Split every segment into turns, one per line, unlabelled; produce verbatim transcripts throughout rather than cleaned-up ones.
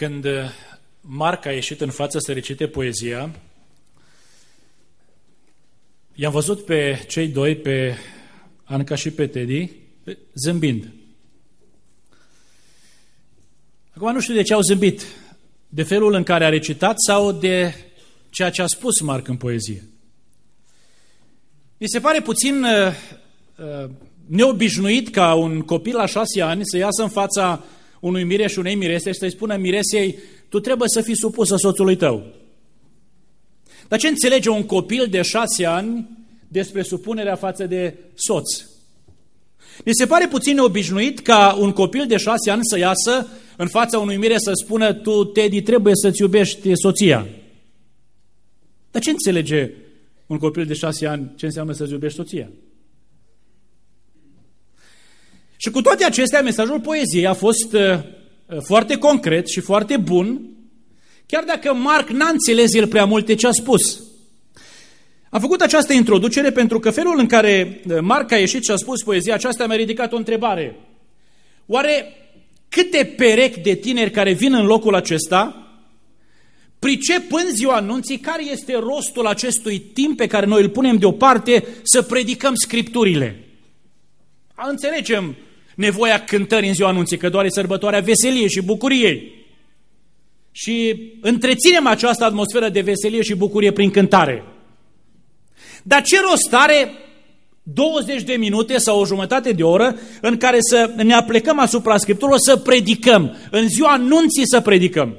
Când Marc a ieșit în față să recite poezia, i-am văzut pe cei doi, pe Anca și pe Teddy, zâmbind. Acum nu știu de ce au zâmbit, de felul în care a recitat sau de ceea ce a spus Marc în poezie. Mi se pare puțin uh, uh, neobișnuit ca un copil la șase ani să iasă în fața unui mire și unei mirese și să-i spună miresei: tu trebuie să fii supusă soțului tău. Dar ce înțelege un copil de șase ani despre supunerea față de soț? Mi se pare puțin neobișnuit ca un copil de șase ani să iasă în fața unui mire să spună: tu, Teddy, trebuie să-ți iubești soția. Dar ce înțelege un copil de șase ani ce înseamnă să-ți iubești soția? Și cu toate acestea, mesajul poeziei a fost uh, foarte concret și foarte bun, chiar dacă Marc n-a înțeles el prea multe ce a spus. Am făcut această introducere pentru că felul în care Marc a ieșit și a spus poezia aceasta mi-a ridicat o întrebare. Oare câte perechi de tineri care vin în locul acesta pricep în ziua anunții care este rostul acestui timp pe care noi îl punem deoparte să predicăm Scripturile? Înțelegem nevoia cântării în ziua anunții, că doar e sărbătoarea veseliei și bucuriei. Și întreținem această atmosferă de veselie și bucurie prin cântare. Dar ce rost are douăzeci de minute sau o jumătate de oră în care să ne aplecăm asupra Scripturilor, să predicăm, în ziua anunții să predicăm?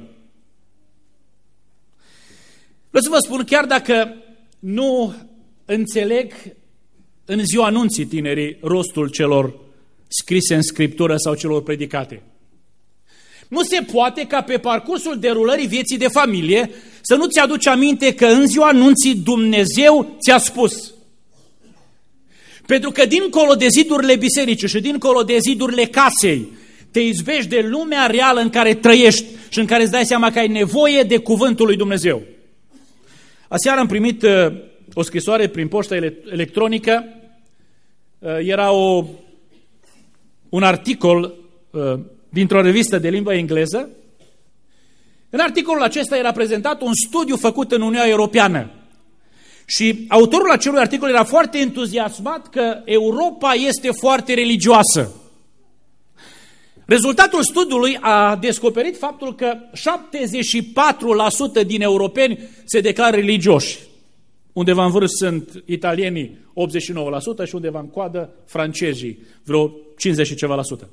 Vreau să vă spun, chiar dacă nu înțeleg în ziua anunții tinerii rostul celor scrise în Scriptură sau celor predicate, nu se poate ca pe parcursul derulării vieții de familie să nu-ți aduci aminte că în ziua anunții Dumnezeu ți-a spus. Pentru că dincolo de zidurile bisericii și dincolo de zidurile casei, te izbești de lumea reală în care trăiești și în care îți dai seama că ai nevoie de cuvântul lui Dumnezeu. Aseară am primit uh, o scrisoare prin poștă electronică, uh, era o, un articol uh, dintr-o revistă de limbă engleză. În articolul acesta era prezentat un studiu făcut în Uniunea Europeană și autorul acelui articol era foarte entuziasmat că Europa este foarte religioasă. Rezultatul studiului a descoperit faptul că șaptezeci și patru la sută din europeni se declară religioși. Undeva în vârf sunt italienii optzeci și nouă la sută și undeva în coadă francezii, vreo cincizeci și ceva la sută.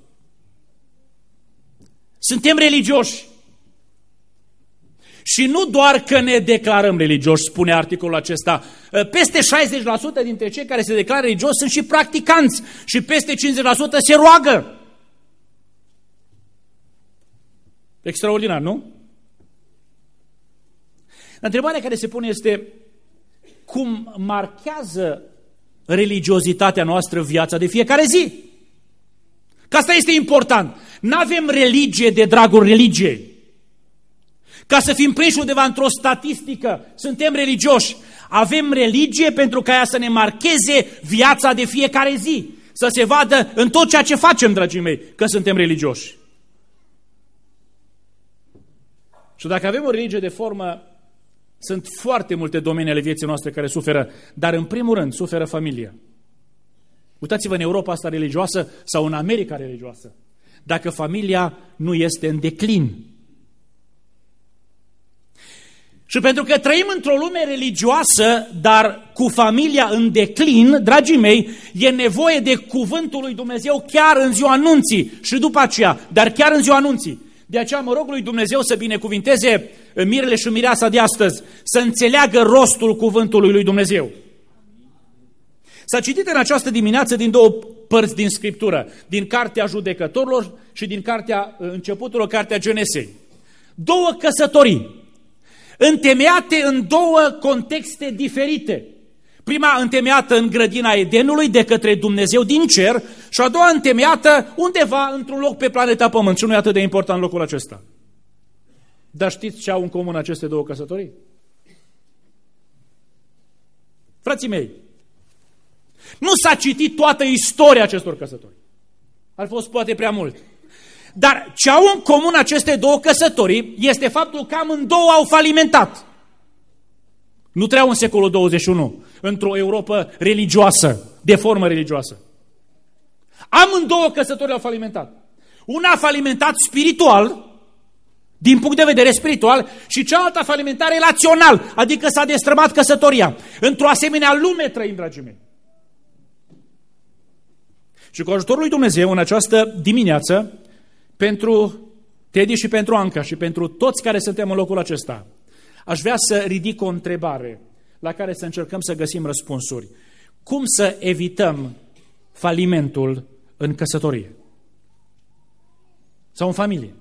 Suntem religioși. Și nu doar că ne declarăm religioși, spune articolul acesta, peste șaizeci la sută dintre cei care se declară religioși sunt și practicanți și peste cincizeci la sută se roagă. Extraordinar, nu? Întrebarea care se pune este: cum marchează religiozitatea noastră viața de fiecare zi? Că asta este important. N-avem religie de dragul religiei. Ca să fim prinși undeva într-o statistică, suntem religioși. Avem religie pentru ca ea să ne marcheze viața de fiecare zi. Să se vadă în tot ceea ce facem, dragii mei, că suntem religioși. Și dacă avem o religie de formă, sunt foarte multe domenii ale vieții noastre care suferă, dar în primul rând suferă familia. Uitați-vă în Europa asta religioasă sau în America religioasă. Dacă familia nu este în declin. Și pentru că trăim într-o lume religioasă, dar cu familia în declin, dragii mei, e nevoie de cuvântul lui Dumnezeu chiar în ziua anunții și după aceea, dar chiar în ziua anunții. De aceea mă rog lui Dumnezeu să binecuvinteze mirele și mireasa de astăzi, să înțeleagă rostul cuvântului lui Dumnezeu. S-a citit în această dimineață din două părți din Scriptură, din Cartea Judecătorilor și din Cartea Începuturilor, Cartea Genesei. Două căsătorii, întemeiate în două contexte diferite. Prima întemeiată în grădina Edenului de către Dumnezeu din cer și a doua întemeiată undeva într-un loc pe planeta Pământ. Și nu e atât de important locul acesta. Dar știți ce au în comun aceste două căsătorii? Frații mei, nu s-a citit toată istoria acestor căsătorii. Ar fost poate prea mult. Dar ce au în comun aceste două căsătorii este faptul că amândouă au falimentat. Nu trăiau în secolul douăzeci și unu, într-o Europa religioasă, de formă religioasă. Amândouă căsătorii au falimentat. Una a falimentat spiritual, din punct de vedere spiritual, și cealaltă a falimentat relațional, adică s-a destrămat căsătoria. Într-o asemenea lume trăim, dragii mei. Și cu ajutorul lui Dumnezeu, în această dimineață, pentru Teddy și pentru Anca și pentru toți care suntem în locul acesta, aș vrea să ridic o întrebare la care să încercăm să găsim răspunsuri. Cum să evităm falimentul în căsătorie? Sau în familie?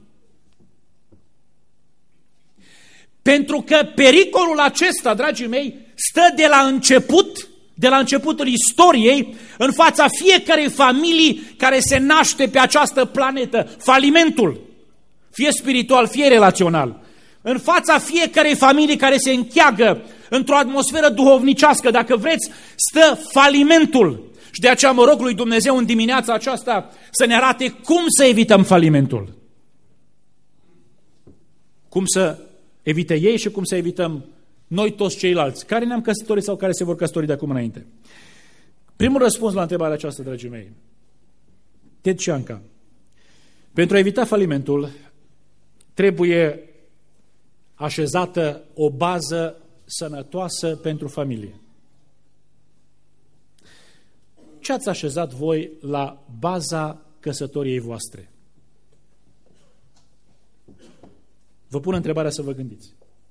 Pentru că pericolul acesta, dragii mei, stă de la început, de la începutul istoriei, în fața fiecarei familii care se naște pe această planetă, falimentul, fie spiritual, fie relațional. În fața fiecarei familii care se încheagă într-o atmosferă duhovnicească, dacă vreți, stă falimentul. Și de aceea mă rog lui Dumnezeu în dimineața aceasta să ne arate cum să evităm falimentul. Cum să evite ei și cum să evităm noi toți ceilalți, care ne-am căsătorit sau care se vor căsători de acum înainte. Primul răspuns la întrebarea aceasta, dragii mei, Ted și Anca, pentru a evita falimentul, trebuie așezată o bază sănătoasă pentru familie. Ce ați așezat voi la baza căsătoriei voastre? Vă pun întrebarea să vă gândiți.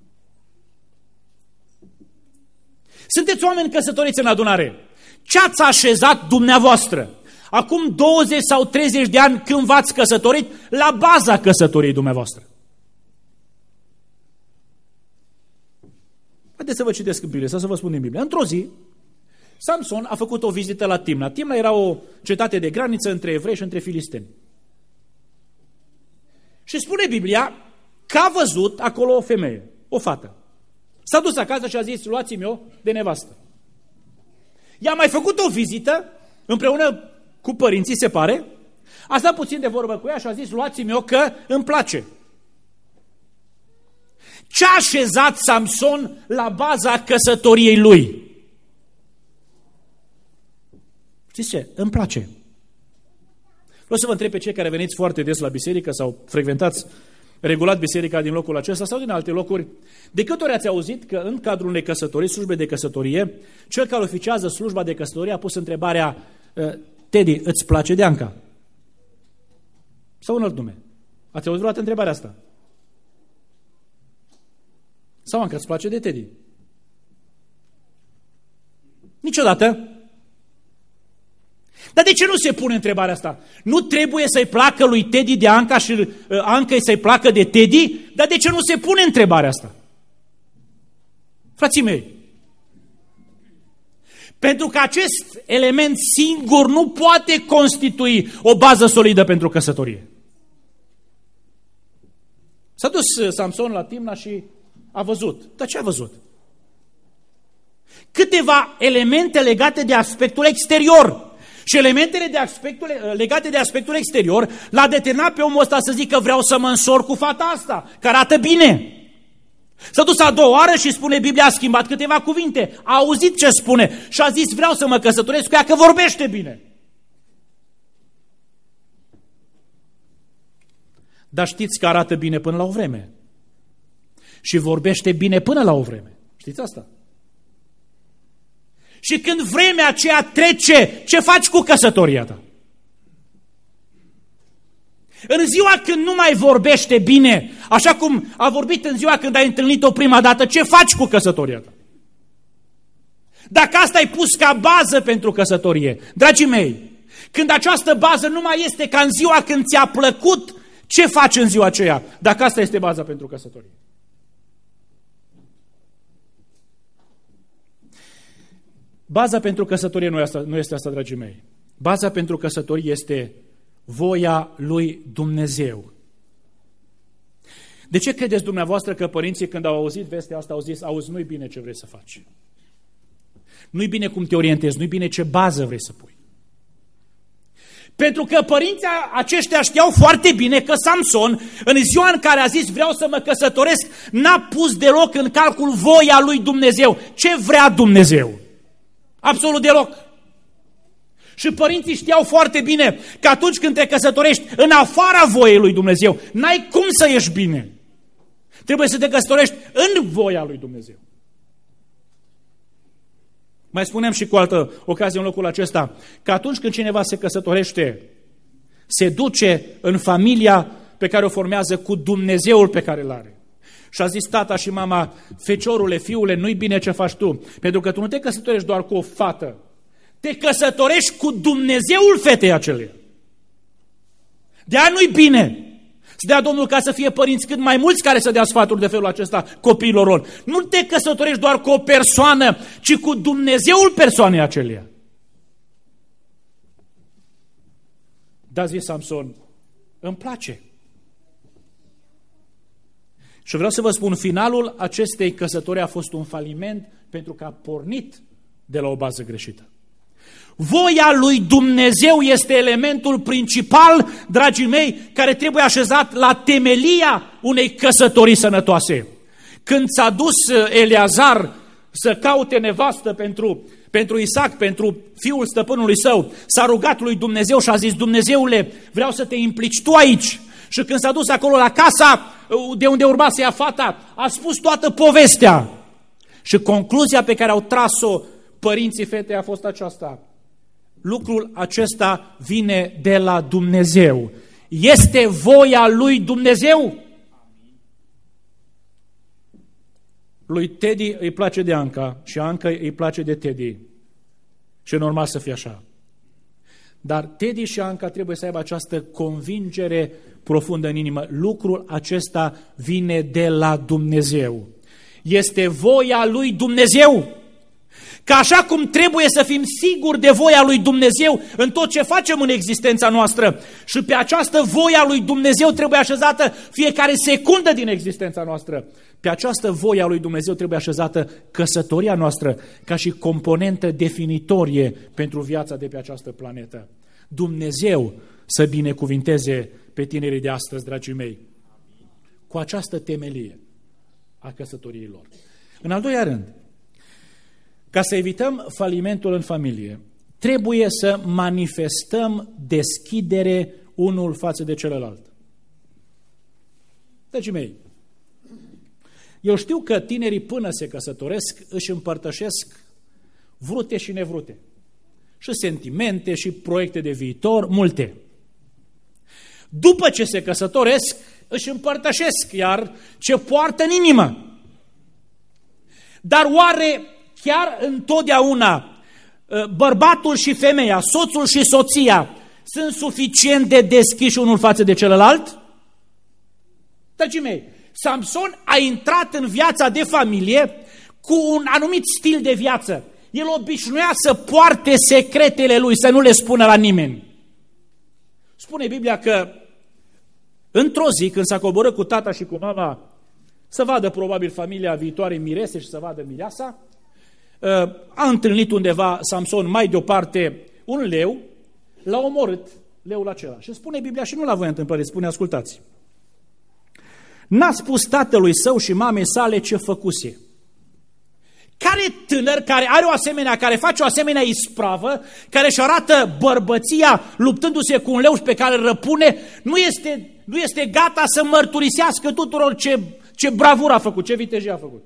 Sunteți oameni căsătoriți în adunare. Ce ați așezat dumneavoastră acum douăzeci sau treizeci de ani când v-ați căsătorit la baza căsătoriei dumneavoastră? Haideți să vă citesc în Biblie sau să vă spun din Biblie. Într-o zi, Samson a făcut o vizită la Timna. Timna era o cetate de graniță între evrei și între filisteni. Și spune Biblia că a văzut acolo o femeie, o fată. S-a dus acasă și a zis, luați-mi o de nevastă. I-a mai făcut o vizită, împreună cu părinții, se pare, a stat puțin de vorbă cu ea și a zis, luați-mi o că îmi place. Ce a așezat Samson la baza căsătoriei lui? Știți ce? Îmi place. Vreau să vă întreb pe cei care veniți foarte des la biserică sau frecventați regulat biserica din locul acesta sau din alte locuri, de câte ori ați auzit că în cadrul unei căsătorii, slujbe de căsătorie, cel care oficiază slujba de căsătorie a pus întrebarea, Teddy, îți place de Anca? Sau un alt nume? Ați auzit vreodată întrebarea asta? Sau Anca, îți place de Teddy? Niciodată. Dar de ce nu se pune întrebarea asta? Nu trebuie să-i placă lui Teddy de Anca și uh, Anca să-i placă de Teddy? Dar de ce nu se pune întrebarea asta? Frații mei, pentru că acest element singur nu poate constitui o bază solidă pentru căsătorie. S-a dus Samson la Timna și a văzut. Dar ce a văzut? Câteva elemente legate de aspectul exterior. Și elementele de aspectul, legate de aspectul exterior l-a determinat pe omul ăsta să zică vreau să mă însor cu fata asta, că arată bine. S-a dus a doua oară și spune Biblia, a schimbat câteva cuvinte, a auzit ce spune și a zis vreau să mă căsătoresc cu ea că vorbește bine. Dar știți că arată bine până la o vreme. Și vorbește bine până la o vreme. Știți asta? Și când vremea aceea trece, ce faci cu căsătoria ta? În ziua când nu mai vorbește bine, așa cum a vorbit în ziua când ai întâlnit-o prima dată, ce faci cu căsătoria ta? Dacă asta ai pus ca bază pentru căsătorie, dragii mei, când această bază nu mai este ca în ziua când ți-a plăcut, ce faci în ziua aceea, dacă asta este baza pentru căsătorie? Baza pentru căsătorie nu este, asta, nu este asta, dragii mei. Baza pentru căsătorie este voia lui Dumnezeu. De ce credeți dumneavoastră că părinții când au auzit vestea asta au zis, auzi, nu-i bine ce vrei să faci? Nu-i bine cum te orientezi, nu-i bine ce bază vrei să pui? Pentru că părinții aceștia știau foarte bine că Samson, în ziua în care a zis vreau să mă căsătoresc, n-a pus deloc în calcul voia lui Dumnezeu. Ce vrea Dumnezeu? Absolut deloc. Și părinții știau foarte bine că atunci când te căsătorești în afara voiei lui Dumnezeu, n-ai cum să ieși bine. Trebuie să te căsătorești în voia lui Dumnezeu. Mai spuneam și cu altă ocazie în locul acesta, că atunci când cineva se căsătorește, se duce în familia pe care o formează cu Dumnezeul pe care îl are. Și a zis tata și mama, feciorule, fiule, nu-i bine ce faci tu, pentru că tu nu te căsătorești doar cu o fată, te căsătorești cu Dumnezeul fetei aceleia. De-aia nu-i bine. Să dea Domnul ca să fie părinți cât mai mulți care să dea sfaturi de felul acesta copiilor lor. Nu te căsătorești doar cu o persoană, ci cu Dumnezeul persoanei aceleia. Da, zis Samson, îmi place. Și vreau să vă spun, finalul acestei căsătorii a fost un faliment pentru că a pornit de la o bază greșită. Voia lui Dumnezeu este elementul principal, dragii mei, care trebuie așezat la temelia unei căsătorii sănătoase. Când s-a dus Eleazar să caute nevastă pentru, pentru Isaac, pentru fiul stăpânului său, s-a rugat lui Dumnezeu și a zis, Dumnezeule, vreau să te implici tu aici. Și când s-a dus acolo la casa de unde urma să ia fata, a spus toată povestea. Și concluzia pe care au tras-o părinții fetei a fost aceasta. Lucrul acesta vine de la Dumnezeu. Este voia lui Dumnezeu? Lui Teddy îi place de Anca și Anca îi place de Teddy. Și e normal să fie așa. Dar Teddy și Anca trebuie să aibă această convingere profundă în inimă. Lucrul acesta vine de la Dumnezeu. Este voia lui Dumnezeu. Că așa cum trebuie să fim siguri de voia lui Dumnezeu în tot ce facem în existența noastră și pe această voia lui Dumnezeu trebuie așezată fiecare secundă din existența noastră, pe această voia lui Dumnezeu trebuie așezată căsătoria noastră ca și componentă definitorie pentru viața de pe această planetă. Dumnezeu să binecuvinteze pe tinerii de astăzi, dragii mei, cu această temelie a căsătoriilor. În al doilea rând, ca să evităm falimentul în familie, trebuie să manifestăm deschidere unul față de celălalt. Dragii mei, eu știu că tinerii până se căsătoresc își împărtășesc vrute și nevrute, și sentimente și proiecte de viitor, multe. După ce se căsătoresc, își împărtășesc iar ce poartă în inimă. Dar oare chiar întotdeauna bărbatul și femeia, soțul și soția sunt suficient de deschiși unul față de celălalt? Dragii mei, Samson a intrat în viața de familie cu un anumit stil de viață. El obișnuia să poarte secretele lui, să nu le spună la nimeni. Spune Biblia că într-o zi, când s-a coborât cu tata și cu mama să vadă probabil familia viitoare mirese și să vadă mireasa, a întâlnit undeva Samson mai deoparte un leu, l-a omorât leul acela. Și spune Biblia, și nu la voi întâmplare, spune, ascultați. N-a spus tatălui său și mamei sale ce făcuse. Care tânăr care are o asemenea, care face o asemenea ispravă, care își arată bărbăția luptându-se cu un leu pe care îl răpune, nu este, nu este gata să mărturisească tuturor ce, ce bravură a făcut, ce vitejie a făcut.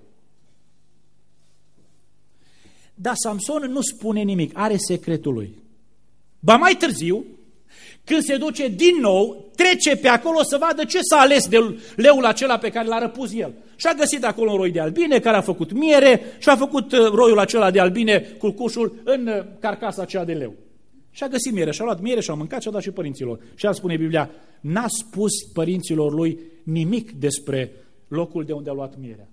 Dar Samson nu spune nimic, are secretul lui. Ba mai târziu, când se duce din nou, trece pe acolo să vadă ce s-a ales de leul acela pe care l-a răpus el. Și a găsit acolo un roi de albine care a făcut miere și a făcut roiul acela de albine, culcușul, în carcasa aceea de leu. Și a găsit miere și a luat miere și a mâncat și a dat și părinților. Și el spune Biblia, n-a spus părinților lui nimic despre locul de unde a luat mierea.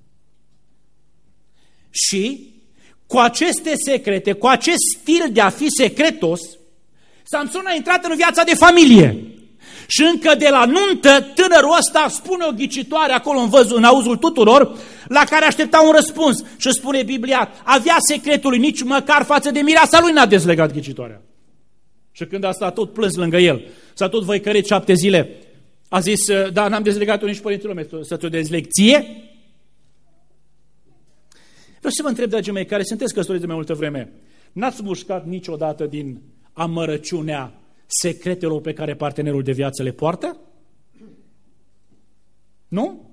Și cu aceste secrete, cu acest stil de a fi secretos, Samson a intrat în viața de familie. Și încă de la nuntă, tânărul ăsta spune o ghicitoare acolo în, văzul, în auzul tuturor, la care aștepta un răspuns. Și spune Biblia, avea secretul lui, nici măcar față de mireasa lui n-a dezlegat ghicitoarea. Și când a stat tot plâns lângă el, s-a tot văicărit șapte zile, a zis, da, n-am dezlegat-o nici părinților mei, să ți-o dezleg ție? Vreau să vă întreb, dragii mei, care sunteți căsătoriți de mai multă vreme, n-ați mușcat niciodată din amărăciunea secretelor pe care partenerul de viață le poartă? Nu?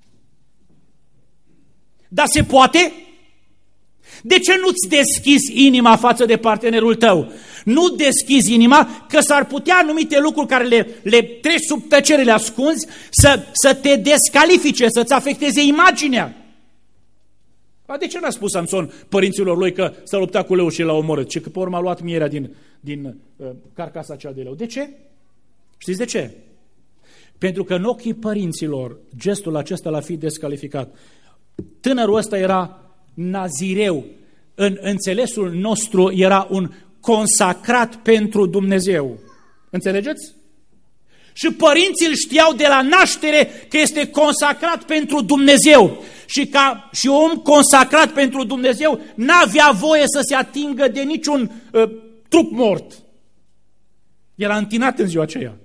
Dar se poate? De ce nu-ți deschizi inima față de partenerul tău? Nu deschizi inima că s-ar putea anumite lucruri care le, le treci sub tăcere, le ascunzi, să, să te descalifice, să-ți afecteze imaginea. A, de ce n-a spus Samson părinților lui că s-a luptat cu leul și l-a omorât? Și că pe urmă a luat mierea din, din uh, carcasa cea de leu. De ce? Știți de ce? Pentru că în ochii părinților gestul acesta l-a fi descalificat. Tânărul ăsta era nazireu, în înțelesul nostru era un consacrat pentru Dumnezeu. Înțelegeți? Și părinții îl știau de la naștere că este consacrat pentru Dumnezeu. Și ca și om consacrat pentru Dumnezeu n-avea voie să se atingă de niciun uh, trup mort. Era întinat în ziua aceea.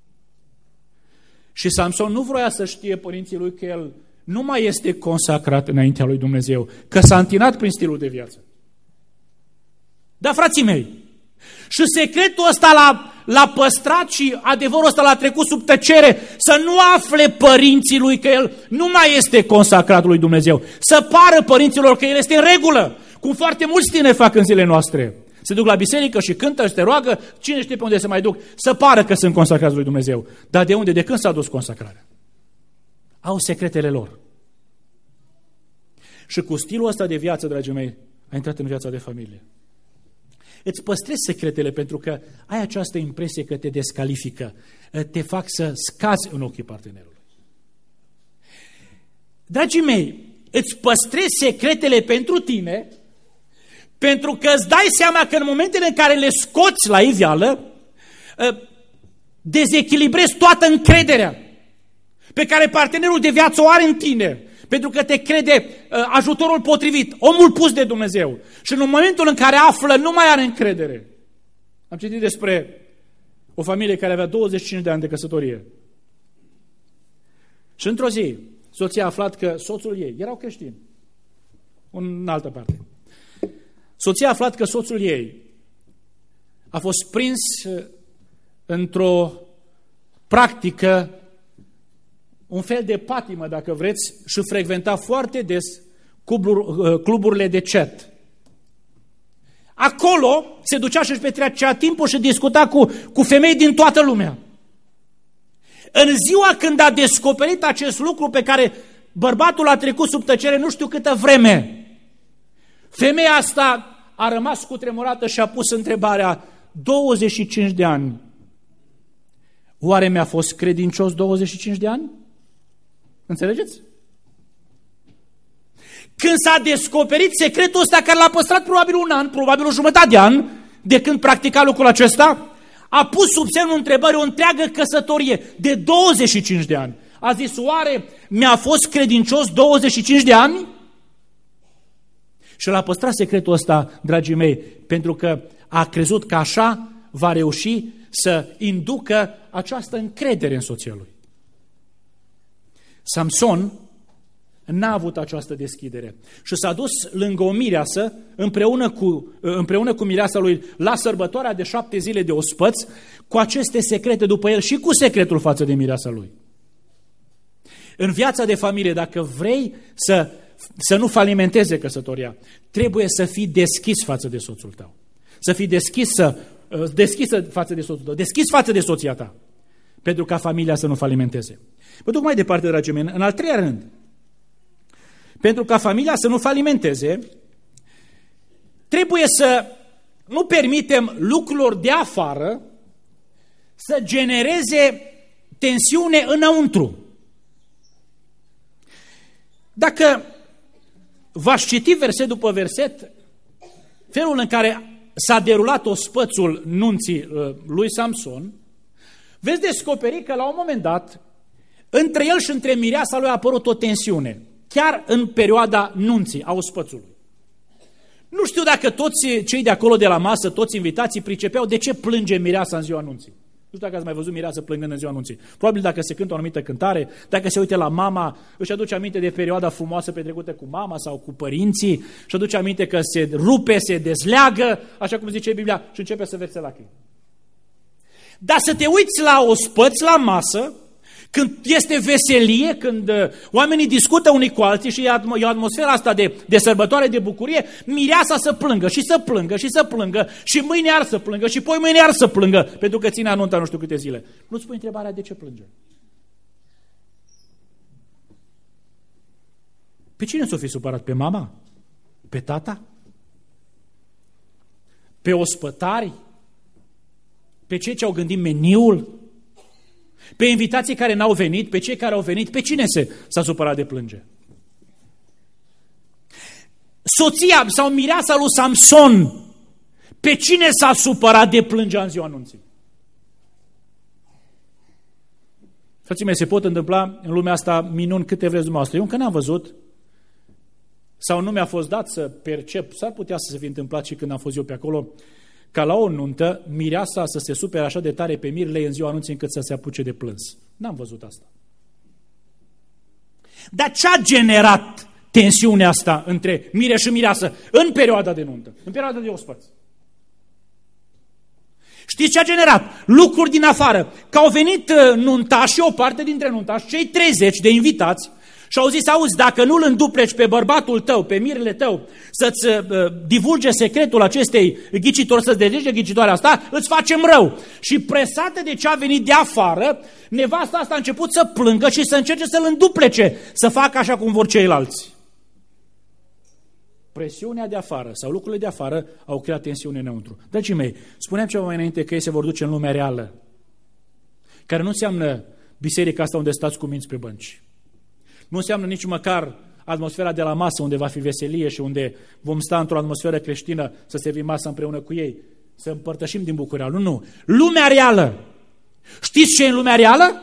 Și Samson nu vroia să știe părinții lui că el nu mai este consacrat înaintea lui Dumnezeu, că s-a întinat prin stilul de viață. Dar, frații mei, și secretul ăsta l-a, l-a păstrat și adevărul ăsta l-a trecut sub tăcere, să nu afle părinții lui că el nu mai este consacrat lui Dumnezeu, să pară părinților că el este în regulă, cum foarte mulți tineri fac în zilele noastre. Se duc la biserică și cântă și te roagă, cine știe pe unde se mai duc, să pară că sunt consacrați lui Dumnezeu. Dar de unde? De când s-a dus consacrarea? Au secretele lor. Și cu stilul ăsta de viață, dragii mei, a intrat în viața de familie. Îți păstrezi secretele pentru că ai această impresie că te descalifică, te fac să scazi în ochii partenerului. Dragii mei, îți păstrezi secretele pentru tine, pentru că îți dai seama că în momentele în care le scoți la iveală, dezechilibrezi toată încrederea pe care partenerul de viață o are în tine, pentru că te crede uh, ajutorul potrivit, omul pus de Dumnezeu. Și în momentul în care află, nu mai are încredere. Am citit despre o familie care avea douăzeci și cinci de ani de căsătorie. Și într-o zi, soția a aflat că soțul ei, erau creștini, în altă parte, soția a aflat că soțul ei a fost prins într-o practică, un fel de patimă, dacă vreți, și frecventa foarte des cluburile de chat. Acolo se ducea și își petrecea timpul și discuta cu, cu femei din toată lumea. În ziua când a descoperit acest lucru pe care bărbatul a trecut sub tăcere nu știu câtă vreme, femeia asta a rămas cutremurată și a pus întrebarea: douăzeci și cinci de ani. Oare mi-a fost credincios douăzeci și cinci de ani? Înțelegeți? Când s-a descoperit secretul ăsta care l-a păstrat probabil un an, probabil o jumătate de an, de când practica lucrul acesta, a pus sub semnul întrebării o întreagă căsătorie de douăzeci și cinci de ani. A zis: oare mi-a fost credincios douăzeci și cinci de ani? Și l-a păstrat secretul ăsta, dragii mei, pentru că a crezut că așa va reuși să inducă această încredere în soția lui. Samson n-a avut această deschidere și s-a dus lângă o mireasă împreună cu, împreună cu mireasa lui la sărbătoarea de șapte zile de ospăți, cu aceste secrete după el și cu secretul față de mireasa lui. În viața de familie, dacă vrei să, să nu falimenteze căsătoria, trebuie să fii deschis față de soțul tău. Să fii deschisă, deschisă față de soțul tău, deschis față de soția ta, pentru ca familia să nu falimenteze. Mă duc mai departe, dragii mei, în al treilea rând. Pentru ca familia să nu falimenteze, trebuie să nu permitem lucrurilor de afară să genereze tensiune înăuntru. Dacă v-aș citi verset după verset, felul în care s-a derulat ospățul nunții lui Samson, veți descoperi că la un moment dat, între el și între mireasa lui a apărut o tensiune, chiar în perioada nunții, a ospățului. Nu știu dacă toți cei de acolo de la masă, toți invitații, pricepeau de ce plânge mireasa în ziua anunții. Nu știu dacă ați mai văzut mireasă plângând în ziua anunții. Probabil dacă se cântă o anumită cântare, dacă se uite la mama, își aduce aminte de perioada frumoasă petrecută cu mama sau cu părinții, și aduce aminte că se rupe, se dezleagă, așa cum zice Biblia, și începe să verse lacrimi. Dar să te uiți la ospăți, la masă, când este veselie, când oamenii discută unii cu alții și e o atmosferă asta de, de sărbătoare, de bucurie, mireasa să plângă și să plângă și să plângă și mâine iar să plângă și poi mâine iar să plângă, pentru că ține anunta nu știu câte zile. Nu-ți pui întrebarea de ce plânge? Pe cine s-o fi supărat? Pe mama? Pe tata? Pe ospătari? Pe cei ce au gândit meniul? Pe invitații care n-au venit, pe cei care au venit, pe cine se s-a supărat de plânge? Soția sau mireasa lui Samson, pe cine s-a supărat de plânge în ziua anunții? Frații mei, se pot întâmpla în lumea asta minuni câte vreți dumneavoastră. Eu încă n-am văzut sau nu mi-a fost dat să percep, s-ar putea să se fi întâmplat și când am fost eu pe acolo, ca la o nuntă, mireasa să se supere așa de tare pe mirele în ziua anunții încât să se apuce de plâns. N-am văzut asta. Dar ce a generat tensiunea asta între mire și mireasă în perioada de nuntă, în perioada de ospăți? Știți ce a generat? Lucruri din afară. Că au venit nuntașii, o parte dintre nuntași, cei treizeci de invitați, și au zis, auzi, dacă nu-l îndupleci pe bărbatul tău, pe mirele tău, să-ți uh, divulge secretul acestei ghicitori, să-ți dezlege ghicitoarea asta, îți facem rău. Și presată de ce a venit de afară, nevasta asta a început să plângă și să încerce să-l înduplece, să facă așa cum vor ceilalți. Presiunea de afară sau lucrurile de afară au creat tensiune înăuntru. Dragii mei, spuneam ceva mai înainte că ei se vor duce în lumea reală, care nu înseamnă biserica asta unde stați cu minți pe bănci. Nu înseamnă nici măcar atmosfera de la masă unde va fi veselie și unde vom sta într-o atmosferă creștină să servim masă împreună cu ei, să împărtășim din bucuria. Nu, nu. Lumea reală. Știți ce e în lumea reală?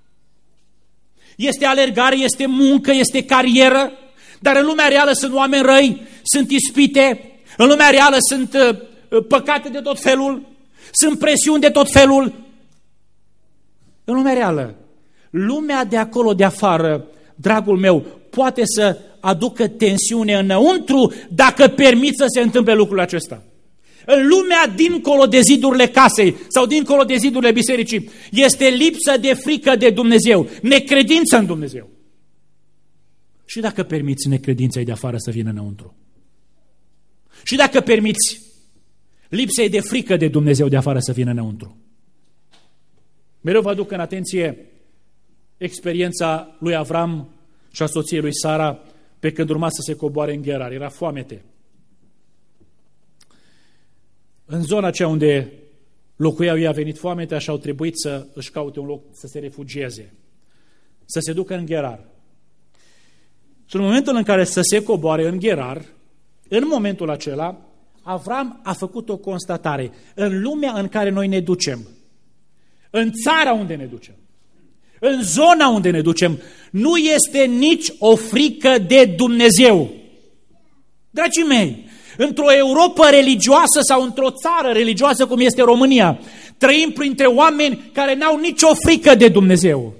Este alergare, este muncă, este carieră, dar în lumea reală sunt oameni răi, sunt ispite, în lumea reală sunt uh, păcate de tot felul, sunt presiuni de tot felul. În lumea reală. Lumea de acolo, de afară, dragul meu, poate să aducă tensiune înăuntru dacă permit să se întâmple lucrul acesta. În lumea dincolo de zidurile casei sau dincolo de zidurile bisericii este lipsă de frică de Dumnezeu, necredință în Dumnezeu. Și dacă permiți necredinței de afară să vină înăuntru? Și dacă permiți lipsei de frică de Dumnezeu de afară să vină înăuntru? Mereu vă aduc în atenție experiența lui Avram și a soției lui Sara pe când urma să se coboare în Gerar. Era foamete. În zona aceea unde locuiau ei a venit foamete, așa au trebuit să își caute un loc să se refugieze, să se ducă în Gerar. Și în momentul în care să se coboare în Gerar, în momentul acela, Avram a făcut o constatare. În lumea în care noi ne ducem, în țara unde ne ducem, în zona unde ne ducem, nu este nici o frică de Dumnezeu. Dragii mei, într-o Europa religioasă sau într-o țară religioasă cum este România, trăim printre oameni care n-au nicio frică de Dumnezeu.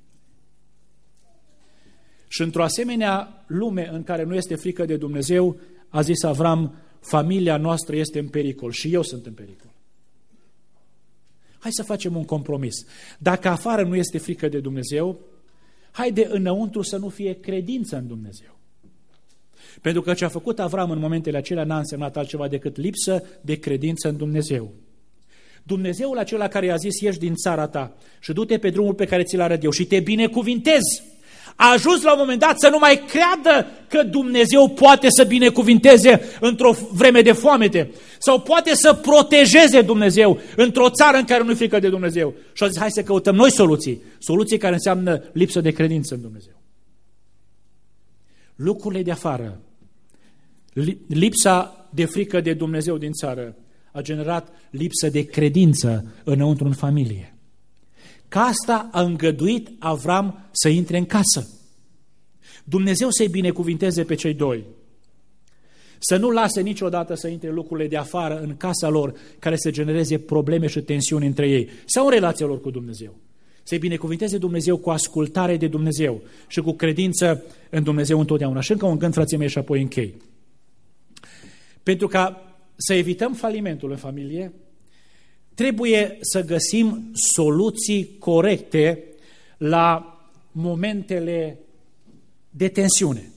Și într-o asemenea lume în care nu este frică de Dumnezeu, a zis Avram, familia noastră este în pericol și eu sunt în pericol. Hai să facem un compromis. Dacă afară nu este frică de Dumnezeu, haide înăuntru să nu fie credință în Dumnezeu. Pentru că ce a făcut Avram în momentele acelea n-a însemnat altceva decât lipsă de credință în Dumnezeu. Dumnezeul acela care i-a zis, ieși din țara ta și du-te pe drumul pe care ți-l arăt eu și te binecuvintez, a ajuns la un moment dat să nu mai creadă că Dumnezeu poate să binecuvinteze într-o vreme de foamete sau poate să protejeze Dumnezeu într-o țară în care nu-i frică de Dumnezeu. Și a zis, hai să căutăm noi soluții, soluții care înseamnă lipsă de credință în Dumnezeu. Lucrurile de afară, lipsa de frică de Dumnezeu din țară a generat lipsă de credință înăuntru în familie. Ca asta a îngăduit Avram să intre în casă. Dumnezeu să-i binecuvinteze pe cei doi. să nu lase niciodată să intre lucrurile de afară în casa lor care să genereze probleme și tensiuni între ei sau în relația lor cu Dumnezeu. Să-i binecuvinteze Dumnezeu cu ascultare de Dumnezeu și cu credință în Dumnezeu întotdeauna. Și încă un gând, frații mei, și apoi închei. Pentru ca să evităm falimentul în familie, trebuie să găsim soluții corecte la momentele de tensiune.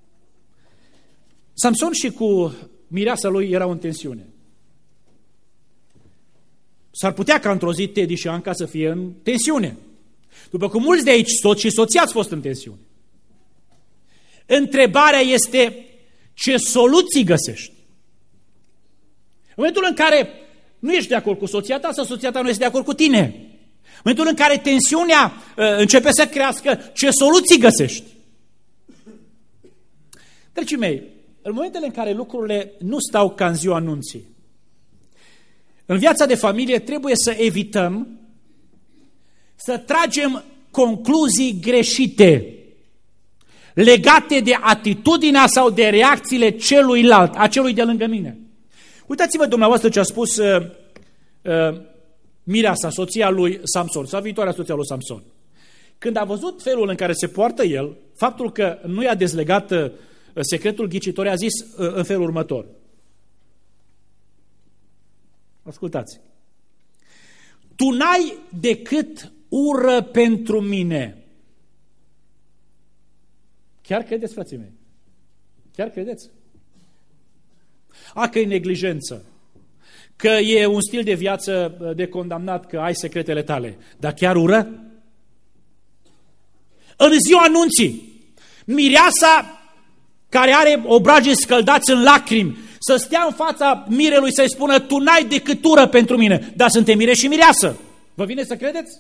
Samson și cu mireasa lui erau în tensiune. S-ar putea ca într-o zi Teddy și Anca să fie în tensiune. După cum mulți de aici, soț și soția, ați fost în tensiune. Întrebarea este ce soluții găsești. În momentul în care nu ești de acord cu soția ta sau soția ta nu este de acord cu tine, în momentul în care tensiunea uh, începe să crească, ce soluții găsești? Dragii mei, în momentele în care lucrurile nu stau ca în ziua anunții, în viața de familie trebuie să evităm să tragem concluzii greșite legate de atitudinea sau de reacțiile celuilalt, a celui de lângă mine. Uitați-vă dumneavoastră ce a spus uh, uh, mireasa, soția lui Samson, sau viitoarea soția lui Samson. Când a văzut felul în care se poartă el, faptul că nu i-a dezlegat uh, secretul ghicitorii, a zis uh, în felul următor. Ascultați. Tu n-ai decât ură pentru mine. Chiar credeți, frații mei? Chiar credeți? A, că e neglijență, că e un stil de viață de condamnat, că ai secretele tale, dar chiar ură? În ziua anunții, mireasa care are obrajii scăldați în lacrimi, să stea în fața mirelui să-i spună, tu n-ai decât ură pentru mine, dar suntem mire și mireasă. Vă vine să credeți?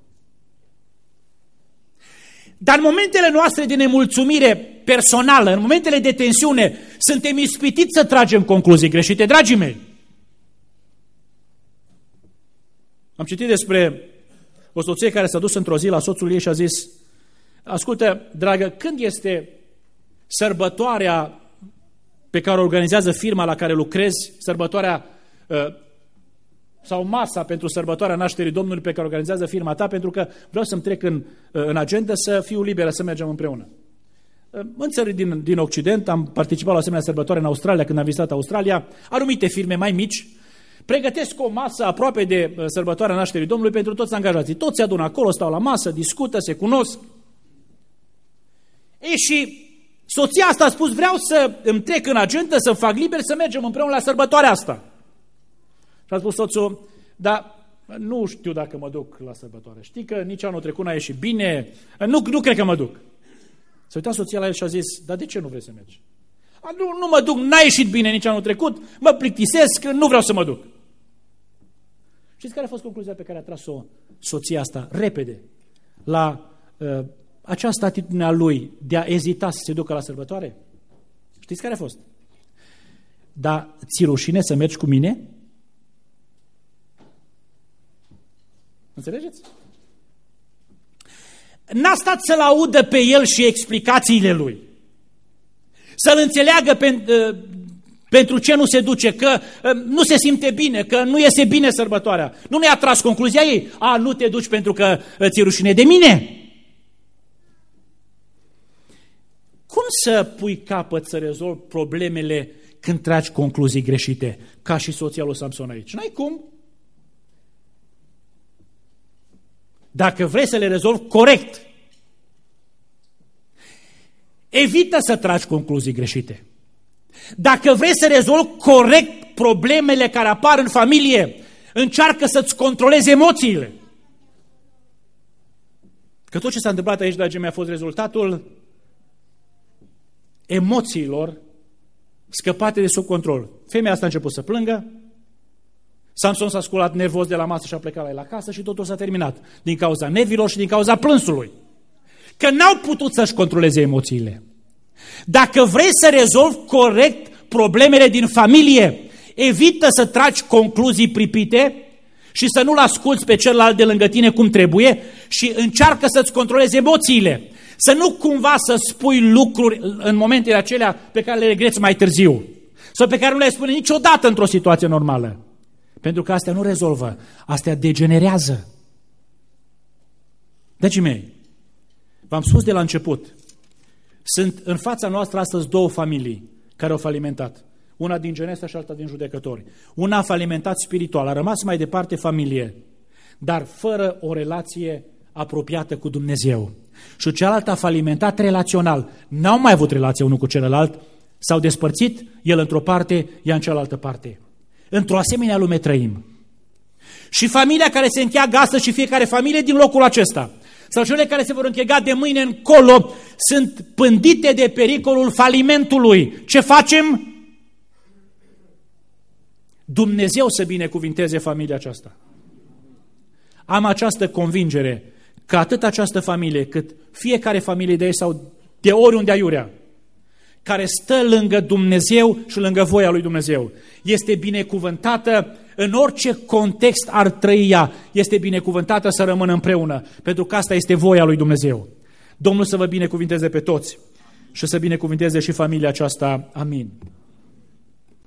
Dar în momentele noastre de nemulțumire personală, în momentele de tensiune, suntem ispitiți să tragem concluzii greșite, dragii mei. Am citit despre o soție care s-a dus într-o zi la soțul ei și a zis, ascultă, dragă, când este sărbătoarea pe care o organizează firma la care lucrezi, sărbătoarea uh, sau masa pentru sărbătoarea nașterii Domnului pe care o organizează firma ta, pentru că vreau să-mi trec în, în agenda să fiu liberă, să mergem împreună. În țări din, din Occident am participat la o asemenea sărbătoare în Australia, când am vizitat Australia, anumite firme mai mici pregătesc o masă aproape de sărbătoarea nașterii Domnului pentru toți angajații. Toți se adună acolo, stau la masă, discută, se cunosc. Ei, și soția asta a spus, vreau să îmi trec în agenda, să-mi fac liber, să mergem împreună la sărbătoarea asta. Și a spus soțul, dar nu știu dacă mă duc la sărbătoare. Știi că nici anul trecut n-a ieșit bine, nu, nu cred că mă duc. S-a uitat soția la el și a zis, dar de ce nu vrei să mergi? A, nu, nu mă duc, n-a ieșit bine nici anul trecut, mă plictisesc, nu vreau să mă duc. Știți care a fost concluzia pe care a tras-o soția asta repede la uh, această atitudine a lui de a ezita să se ducă la sărbătoare? Știți care a fost? Dar ți-e rușine să mergi cu mine? Înțelegeți? N-a stat să-l audă pe el și explicațiile lui. Să-l înțeleagă pe, uh, pentru ce nu se duce, că uh, nu se simte bine, că nu iese bine sărbătoarea. Nu ne-a tras concluzia ei. A, nu te duci pentru că uh, ți-e rușine de mine? Cum să pui capăt să rezolvi problemele când tragi concluzii greșite, ca și soția lui Samson aici? N-ai cum. Dacă vrei să le rezolvi corect, evită să tragi concluzii greșite. Dacă vrei să rezolvi corect problemele care apar în familie, încearcă să-ți controlezi emoțiile. Că tot ce s-a întâmplat aici, dragii mei, a fost rezultatul emoțiilor scăpate de sub control. Femeia asta a început să plângă, Samson s-a sculat nervos de la masă și a plecat la el acasă și totul s-a terminat din cauza nervilor și din cauza plânsului. Că n-au putut să-și controleze emoțiile. Dacă vrei să rezolvi corect problemele din familie, evită să tragi concluzii pripite și să nu-l asculți pe celălalt de lângă tine cum trebuie și încearcă să-ți controlezi emoțiile. Să nu cumva să spui lucruri în momentele acelea pe care le regreți mai târziu. sau pe care nu le spune niciodată într-o situație normală. Pentru că astea nu rezolvă, astea degenerează. Dragii mei, v-am spus de la început, sunt în fața noastră astăzi două familii care au falimentat. Una din Genesa și alta din Judecători. Una a falimentat spiritual, a rămas mai departe familie, dar fără o relație apropiată cu Dumnezeu. Și cealaltă a falimentat relațional. N-au mai avut relație unul cu celălalt, s-au despărțit, el într-o parte, ea în cealaltă parte. Într-o asemenea lume trăim. Și familia care se încheagă astăzi și fiecare familie din locul acesta, sau cele care se vor închega de mâine încolo, sunt pândite de pericolul falimentului. Ce facem? Dumnezeu să binecuvinteze familia aceasta. Am această convingere că atât această familie, cât fiecare familie de ei sau de oriunde aiurea, care stă lângă Dumnezeu și lângă voia lui Dumnezeu, este binecuvântată în orice context ar trăi ea, este binecuvântată să rămână împreună, pentru că asta este voia lui Dumnezeu. Domnul să vă binecuvinteze pe toți și să binecuvinteze și familia aceasta. Amin.